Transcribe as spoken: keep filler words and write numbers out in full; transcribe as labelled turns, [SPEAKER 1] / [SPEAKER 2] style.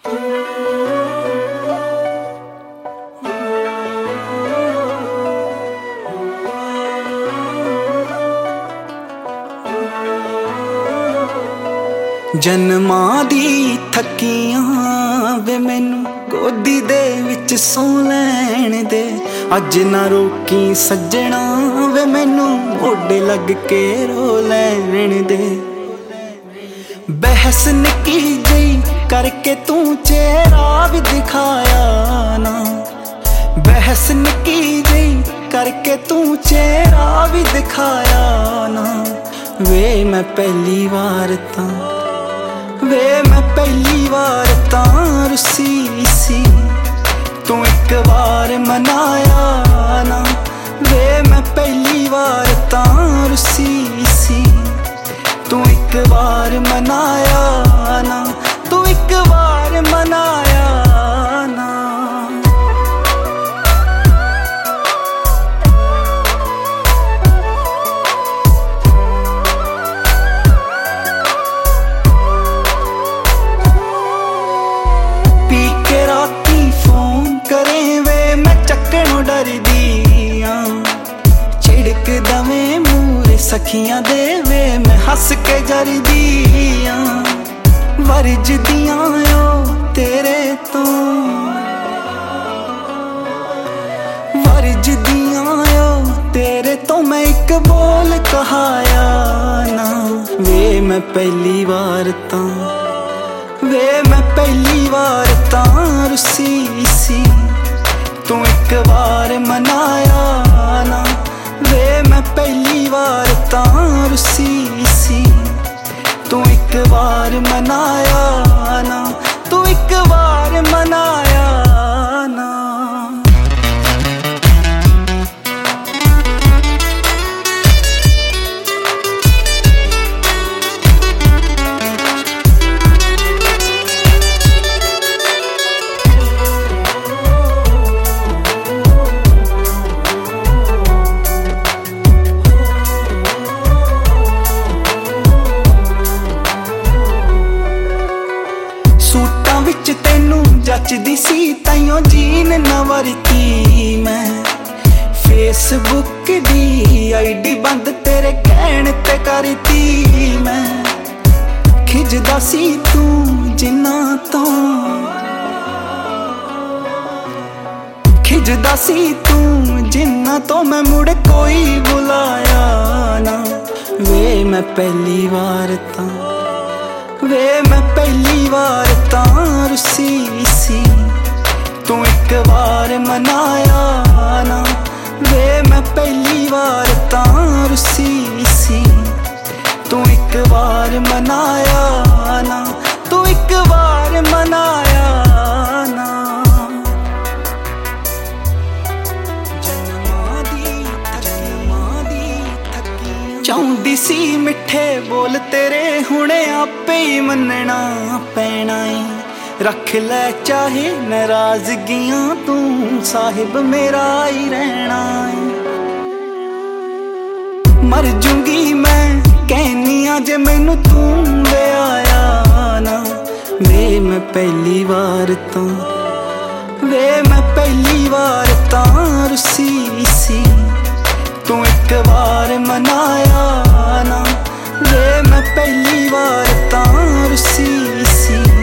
[SPEAKER 1] ਜਨਮਾਂ ਦੀ ਥੱਕੀਆਂ ਵੇ ਮੈਨੂੰ ਗੋਦੀ ਦੇ ਵਿੱਚ ਸੌ ਲੈਣ ਦੇ। ਅੱਜ ਨਾ ਰੋਕੀ ਸੱਜਣਾ ਵੇ ਮੈਨੂੰ ਮੋਢੇ ਲੱਗ ਕੇ ਰੋ ਲੈਣ ਦੇ। ਬਹਿਸ ਨਿੱਕੀ ਜਿਹੀ ਕਰਕੇ ਤੂੰ ਚਿਹਰਾ ਵੀ ਦਿਖਾਇਆ ਨਾ। ਬਹਿਸ ਨਿੱਕੀ ਜਿਹੀ ਕਰਕੇ ਤੂੰ ਚਿਹਰਾ ਵੀ ਦਿਖਾਇਆ ਨਾ। ਵੇ ਮੈਂ ਪਹਿਲੀ ਵਾਰ ਤਾਂ ਵੇ ਮੈਂ ਪਹਿਲੀ ਵਾਰ ਤਾਂ ਰੁੱਸੀ ਸੀ, ਤੂੰ ਇੱਕ ਵਾਰ ਮਨਾਇਆ ਨਾ। ਵੇ ਮੈਂ ਪਹਿਲੀ ਵਾਰ ਤਾਂ ਰੁੱਸੀ ਸੀ, ਤੂੰ ਇੱਕ ਵਾਰ ਮਨਾਇਆ ਨਾ। ਤੂੰ ਇੱਕ ਵਾਰ ਮਨਾਇਆ ਨਾ। ਡਰਦੀ ਆਂ ਛਿੜਕ ਦਵੇਂ ਮੂਰੇ ਸਖੀਆਂ ਦੇ ਵੇ ਮੈਂ ਹੱਸ ਕੇ ਜਰਦੀ ਆਂ। ਵਰਜਦੀਆਂ ਓ ਤੇਰੇ ਤੋਂ ਵਰਜਦੀਆਂ ਓ ਤੇਰੇ ਤੋਂ ਮੈਂ ਇੱਕ ਬੋਲ ਕਹਾਇਆ ਨਾ। ਵੇ ਮੈਂ ਪਹਿਲੀ ਵਾਰ ਤਾਂ ਵੇ ਮੈਂ ਪਹਿਲੀ ਵਾਰ ਤਾਂ ਰੁੱਸੀ ਸੀ, ਤੂੰ ਇੱਕ ਵਾਰ ਮਨਾਇਆ ਨਾ। ਵੇ ਮੈਂ ਪਹਿਲੀ ਵਾਰ ਤਾਂ ਰੁੱਸੀ ਸੀ, ਤੂੰ ਇੱਕ ਵਾਰ ਮਨਾਇਆ ਨਾ। ਤੂੰ ਇੱਕ ਵਾਰ ਮਨਾਇਆ ਨਾ। ਸੂਟਾਂ ਵਿੱਚ ਤੈਨੂੰ ਜੱਚਦੀ ਸੀ ਤਾਈਓ ਜੀਨ ਨਾ ਵਰਤੀ ਮੈਂ। ਫੇਸਬੁੱਕ ਦੀ ਆਈਡੀ ਬੰਦ ਤੇਰੇ ਕਹਿਣ ਤੇ ਕਰਤੀ ਮੈਂ। ਖਿਜਦਾ ਸੀ ਤੂੰ ਜਿੰਨਾ ਤੋਂ ਖਿਜਦਾ ਸੀ ਤੂੰ ਜਿੰਨਾ ਤੋਂ ਮੈਂ ਮੁੜ ਕੋਈ ਬੁਲਾਇਆ ਨਾ। ਵੇ ਮੈਂ ਪਹਿਲੀ ਵਾਰ ਤਾਂ ਵੇ ਮੈਂ ਪਹਿਲੀ ਵਾਰ ਤਾਂ ਰੁੱਸੀ ਸੀ, ਤੂੰ ਇੱਕ ਵਾਰ ਮਨਾਇਆ ਨਾ। ਵੇ ਮੈਂ ਪਹਿਲੀ ਵਾਰ ਤਾਂ ਰੁੱਸੀ ਸੀ, ਤੂੰ ਇੱਕ ਵਾਰ ਮਨਾਇਆ ਨਾ। ਤੂੰ ਇੱਕ ਵਾਰ ਮਨਾਇਆ ਨਾ। ਜਨਮਾਂ ਦੀ ਜਨਮਾਂ ਦੀ ਥੱਕੀਆਂ ਚਾਹੁੰਦੀ ਸੀ ਮਿੱਠੇ ਬੋਲ ਤੇਰੇ ਹੁਣੇ ਆਪੇ ਹੀ ਮੰਨਣਾ ਪੈਣਾ ਏ। ਰੱਖ ਲੈ ਚਾਹੇ ਨਾਰਾਜ਼ਗੀਆਂ ਤੂੰ ਸਾਹਿਬ ਮੇਰਾ ਹੀ ਰਹਿਣਾ ਏ। ਮਰ ਜੂੰਗੀ ਮੈਂ ਕਹਿਨੀ ਜੇ ਮੈਨੂੰ ਤੂੰ ਵਿਆਹਿਆ ਨਾ। ਵੇ ਮੈਂ ਪਹਿਲੀ ਵਾਰ ਤਾਂ ਵੇ ਮੈਂ ਪਹਿਲੀ ਵਾਰ ਤਾਂ ਰੁੱਸੀ ਸੀ, ਤੂੰ ਇੱਕ ਵਾਰ ਮਨਾਇਆ ਨਾ। ਵੇ ਮੈਂ ਪਹਿਲੀ ਵਾਰ ਤਾਂ ਰੁੱਸੀ ਸੀ,